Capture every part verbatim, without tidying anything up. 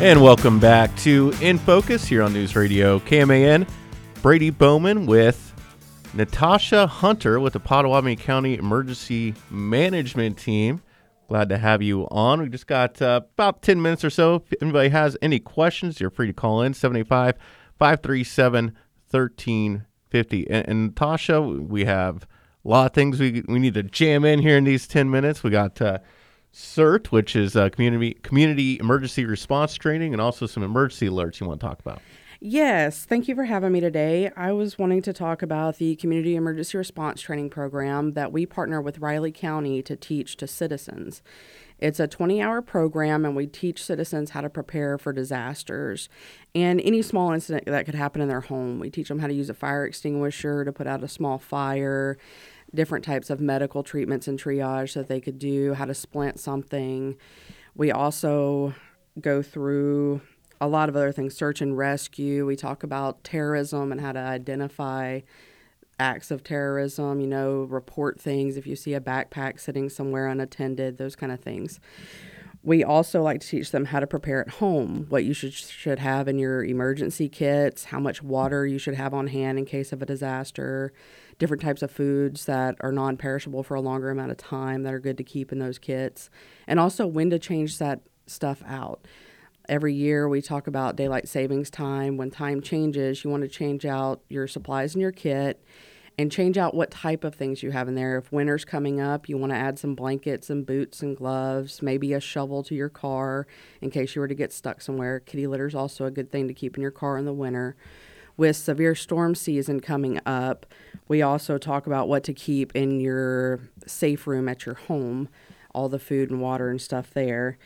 And welcome back to In Focus here on News Radio K M A N. Brady Bowman with Natasha Hunter with the Pottawatomie County Emergency Management Team. Glad to have you on. We just got uh, about ten minutes or so. If anybody has any questions, you're free to call in seven eight five, five three seven, one three five zero. And, and Natasha, we have a lot of things we we need to jam in here in these ten minutes. We got uh, CERT, which is uh, community community emergency response training, and also some emergency alerts you want to talk about. Yes, thank you for having me today. I was wanting to talk about the Community Emergency Response Training Program that we partner with Riley County to teach to citizens. It's a twenty-hour program, and we teach citizens how to prepare for disasters and any small incident that could happen in their home. We teach them how to use a fire extinguisher to put out a small fire, different types of medical treatments and triage that they could do, how to splint something. We also go through a lot of other things, search and rescue. We talk about terrorism and how to identify acts of terrorism, you know, report things if you see a backpack sitting somewhere unattended, those kind of things. We also like to teach them how to prepare at home, what you should should have in your emergency kits, how much water you should have on hand in case of a disaster, different types of foods that are non-perishable for a longer amount of time that are good to keep in those kits, and also when to change that stuff out. Every year we talk about daylight savings time. When time changes, you want to change out your supplies in your kit and change out what type of things you have in there. If winter's coming up, you want to add some blankets and boots and gloves, maybe a shovel to your car in case you were to get stuck somewhere. Kitty litter is also a good thing to keep in your car in the winter. With severe storm season coming up, we also talk about what to keep in your safe room at your home, all the food and water and stuff there.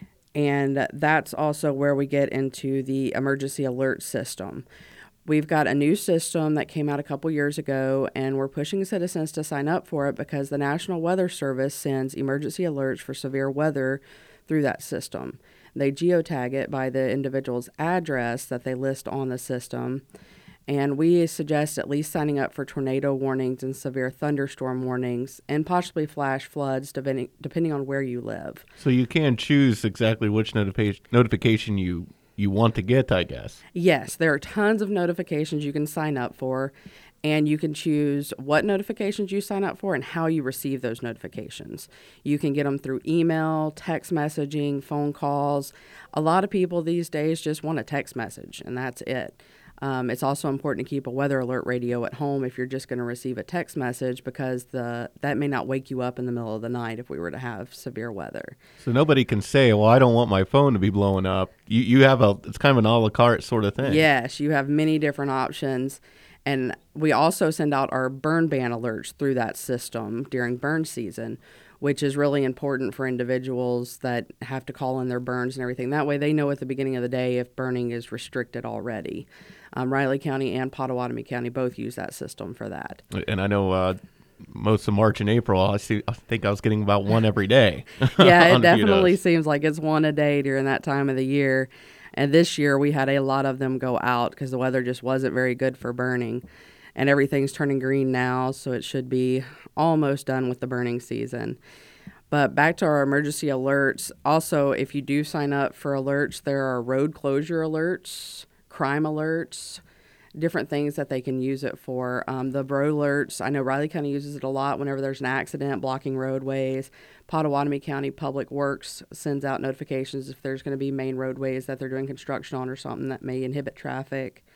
And that's also where we get into the emergency alert system. We've got a new system that came out a couple years ago, and we're pushing citizens to sign up for it because the National Weather Service sends emergency alerts for severe weather through that system. They geotag it by the individual's address that they list on the system. And we suggest at least signing up for tornado warnings and severe thunderstorm warnings and possibly flash floods depending, depending on where you live. So you can choose exactly which notification notification you, you want to get, I guess. Yes, there are tons of notifications you can sign up for, and you can choose what notifications you sign up for and how you receive those notifications. You can get them through email, text messaging, phone calls. A lot of people these days just want a text message, and that's it. Um, it's also important to keep a weather alert radio at home if you're just going to receive a text message because the that may not wake you up in the middle of the night if we were to have severe weather. So nobody can say, well, I don't want my phone to be blowing up. You you have a, it's kind of an a la carte sort of thing. Yes, you have many different options. And we also send out our burn ban alerts through that system during burn season, which is really important for individuals that have to call in their burns and everything. That way they know at the beginning of the day if burning is restricted already. Um, Riley County and Pottawatomie County both use that system for that. And I know uh, most of March and April, I see. I think I was getting about one every day. Yeah, it definitely seems like it's one a day during that time of the year. And this year we had a lot of them go out because the weather just wasn't very good for burning. And everything's turning green now, so it should be almost done with the burning season. But back to our emergency alerts. Also, if you do sign up for alerts, there are road closure alerts, crime alerts, different things that they can use it for. Um, the road alerts, I know Riley County uses it a lot whenever there's an accident blocking roadways. Pottawatomie County Public Works sends out notifications if there's going to be main roadways that they're doing construction on or something that may inhibit traffic.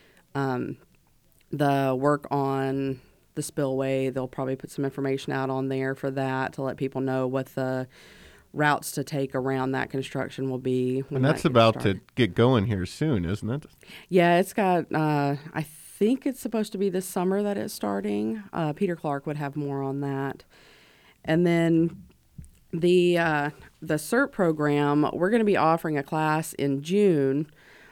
Um, the work on the spillway, they'll probably put some information out on there for that to let people know what the routes to take around that construction will be. And that's that about started. to get going here soon, isn't it? Yeah, it's got, uh, I think it's supposed to be this summer that it's starting. Uh, Peter Clark would have more on that. And then the, uh, the CERT program, we're going to be offering a class in June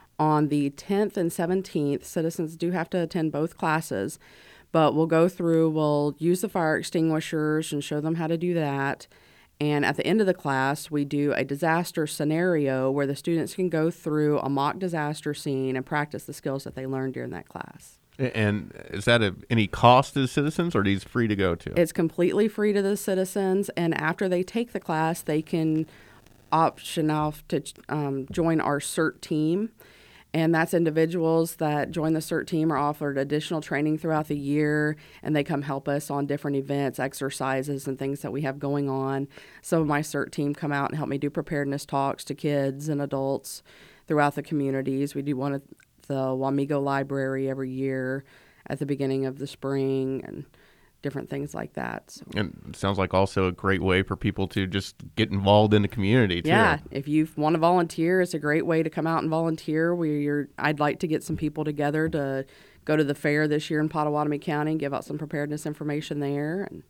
on the tenth and seventeenth. Citizens do have to attend both classes, but we'll go through, we'll use the fire extinguishers and show them how to do that. And at the end of the class, we do a disaster scenario where the students can go through a mock disaster scene and practice the skills that they learned during that class. And is that a, any cost to the citizens, or are these free to go to? It's completely free to the citizens, and after they take the class, they can option off to um, join our CERT team. And that's individuals that join the CERT team are offered additional training throughout the year, and they come help us on different events, exercises, and things that we have going on. Some of my CERT team come out and help me do preparedness talks to kids and adults throughout the communities. We do one at the Wamego Library every year at the beginning of the spring, and different things like that. So. And it sounds like also a great way for people to just get involved in the community, too. Yeah, if you want to volunteer, it's a great way to come out and volunteer. We're, I'd like to get some people together to go to the fair this year in Pottawatomie County and give out some preparedness information there. And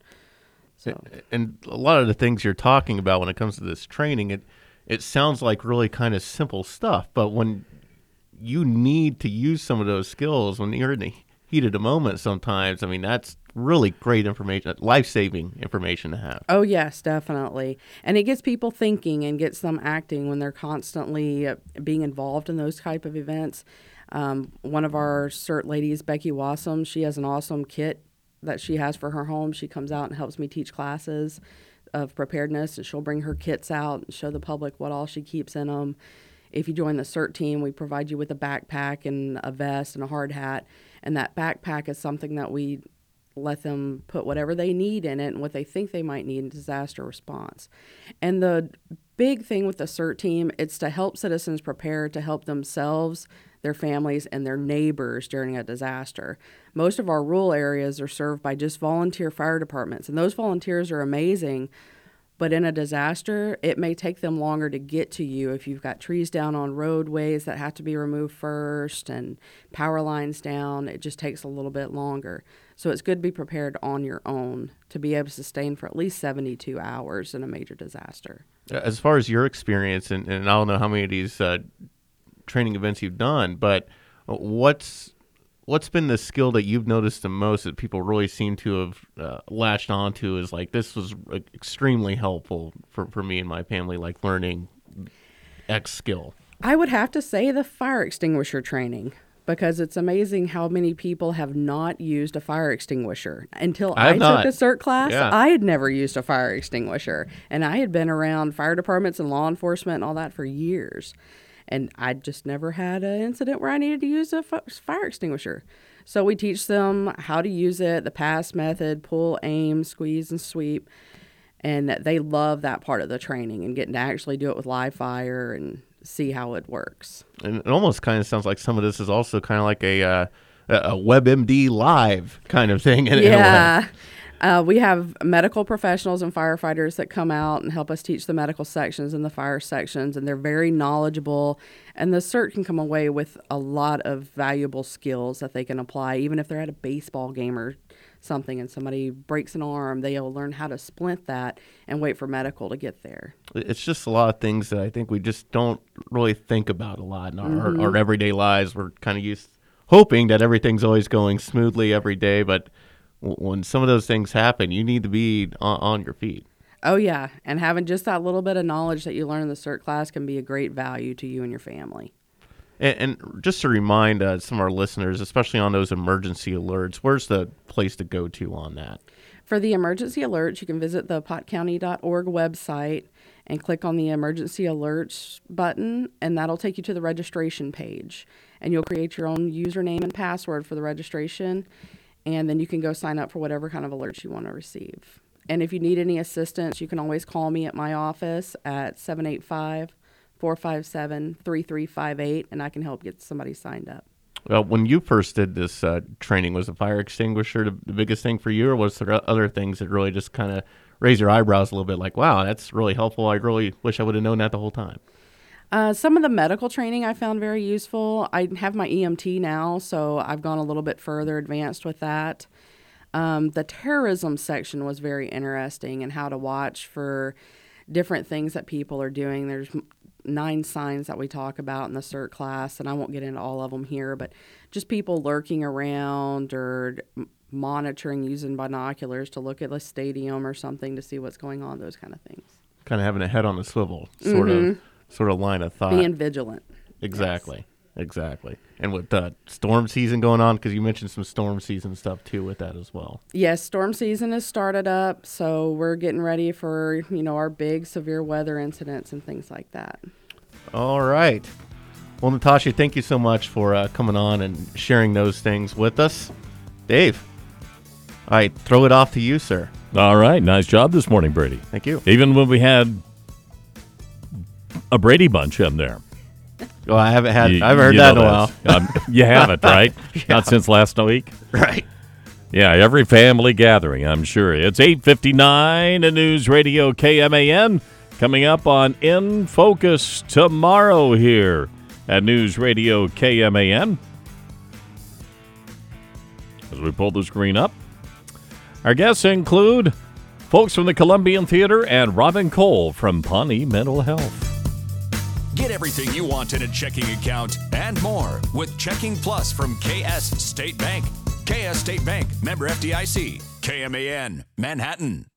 so, and a lot of the things you're talking about when it comes to this training, it it sounds like really kind of simple stuff, but when you need to use some of those skills when you're in the heat of the moment sometimes, I mean, that's really great information, life-saving information to have. Oh, yes, definitely. And it gets people thinking and gets them acting when they're constantly uh, being involved in those type of events. Um, one of our CERT ladies, Becky Wassam, she has an awesome kit that she has for her home. She comes out and helps me teach classes of preparedness, and she'll bring her kits out and show the public what all she keeps in them. If you join the CERT team, we provide you with a backpack and a vest and a hard hat. And that backpack is something that we let them put whatever they need in it and what they think they might need in disaster response. And the big thing with the CERT team, it's to help citizens prepare to help themselves, their families, and their neighbors during a disaster. Most of our rural areas are served by just volunteer fire departments, and those volunteers are amazing. But in a disaster, it may take them longer to get to you if you've got trees down on roadways that have to be removed first and power lines down. It just takes a little bit longer. So it's good to be prepared on your own to be able to sustain for at least seventy-two hours in a major disaster. As far as your experience, and, and I don't know how many of these uh, training events you've done, but what's what's been the skill that you've noticed the most that people really seem to have uh, latched onto is like, this was uh, extremely helpful for, for me and my family, like learning X skill? I would have to say the fire extinguisher training, because it's amazing how many people have not used a fire extinguisher. Until I, I took not. a CERT class, yeah. I had never used a fire extinguisher. And I had been around fire departments and law enforcement and all that for years. And I just never had an incident where I needed to use a fire extinguisher. So we teach them how to use it, the pass method, pull, aim, squeeze, and sweep. And they love that part of the training and getting to actually do it with live fire and see how it works. And it almost kind of sounds like some of this is also kind of like a uh, a WebMD Live kind of thing. In, yeah. In a way. Uh, we have medical professionals and firefighters that come out and help us teach the medical sections and the fire sections, and they're very knowledgeable. And the CERT can come away with a lot of valuable skills that they can apply, even if they're at a baseball game or something and somebody breaks an arm, they'll learn how to splint that and wait for medical to get there. It's just a lot of things that I think we just don't really think about a lot in our, Mm-hmm. our, our everyday lives. We're kind of used hoping that everything's always going smoothly every day, but when some of those things happen, you need to be on, on your feet. Oh, yeah. And having just that little bit of knowledge that you learn in the CERT class can be a great value to you and your family. And, and just to remind uh, some of our listeners, especially on those emergency alerts, where's the place to go to on that? For the emergency alerts, you can visit the pot county dot org website and click on the emergency alerts button, and that'll take you to the registration page. And you'll create your own username and password for the registration, and then you can go sign up for whatever kind of alerts you want to receive. And if you need any assistance, you can always call me at my office at seven eight five, four five seven, three three five eight, and I can help get somebody signed up. Well, when you first did this uh, training, was the fire extinguisher the, the biggest thing for you, or was there other things that really just kind of raised your eyebrows a little bit, like, wow, that's really helpful. I really wish I would have known that the whole time? Uh, some of the medical training I found very useful. I have my E M T now, so I've gone a little bit further advanced with that. Um, the terrorism section was very interesting, and how to watch for different things that people are doing. There's nine signs that we talk about in the CERT class, and I won't get into all of them here, but just people lurking around or monitoring using binoculars to look at a stadium or something to see what's going on, those kind of things. Kind of having a head on the swivel, sort mm-hmm. of sort of line of thought. Being vigilant. Exactly. exactly. And with the storm season going on, because you mentioned some storm season stuff too with that as well. Yes, storm season has started up, so we're getting ready for, you know, our big severe weather incidents and things like that. All right. Well, Natasha, thank you so much for uh, coming on and sharing those things with us. Dave, all right, throw it off to you, sir. All right. Nice job this morning, Brady. Thank you. Even when we had a Brady bunch in there. Well, I haven't had, You- I haven't heard you that in know a while. this. Um, you haven't, right? Yeah. Not since last week? Right. Yeah, every family gathering, I'm sure. It's eight fifty-nine at News Radio K M A N. Coming up on In Focus tomorrow here at News Radio K M A N. As we pull the screen up, our guests include folks from the Columbian Theater and Robin Cole from Pawnee Mental Health. Get everything you want in a checking account and more with Checking Plus from K S State Bank. K S State Bank, member F D I C, K M A N, Manhattan.